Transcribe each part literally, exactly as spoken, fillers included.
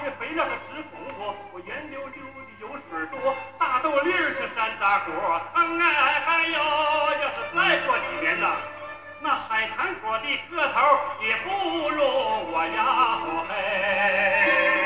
的肥料是直工作，我圆溜溜的油水多，大豆粒儿是山楂果。嗯哎，还有要是再过几年呐，那海棠果的个头也不如我呀！哦嘿。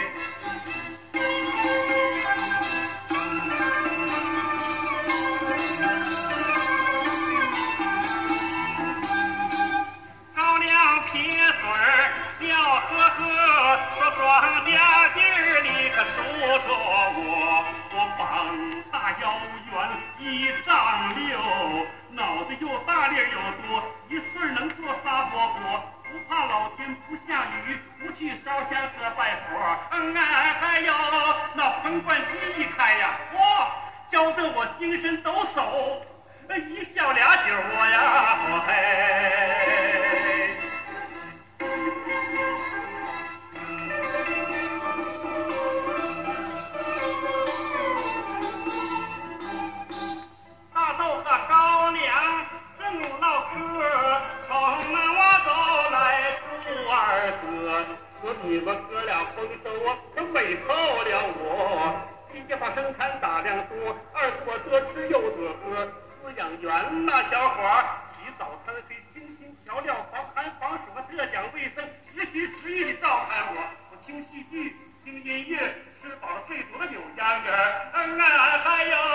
高粱撇嘴儿笑呵呵，说庄稼地儿你可数着我，我膀大腰圆一丈六，脑子又大力又多，一岁能做仨饽饽，不怕老天不下雨，不去烧香和拜佛。嗯哎，还有那喷灌机一开呀，哇，浇得我精神抖擞，一笑俩酒窝呀，我嘿。大豆和高粱正唠嗑，从门我走来杜二哥，说你们哥俩丰收啊，可美透了我。一家把生产打量多，二哥我多吃又得喝，饲养员那小伙儿起早贪黑，精心调料，防寒防暑，特讲卫生，实心实意的照看我。我听戏剧，听音乐，吃饱了最多的有秧歌儿。嗯啊，还有。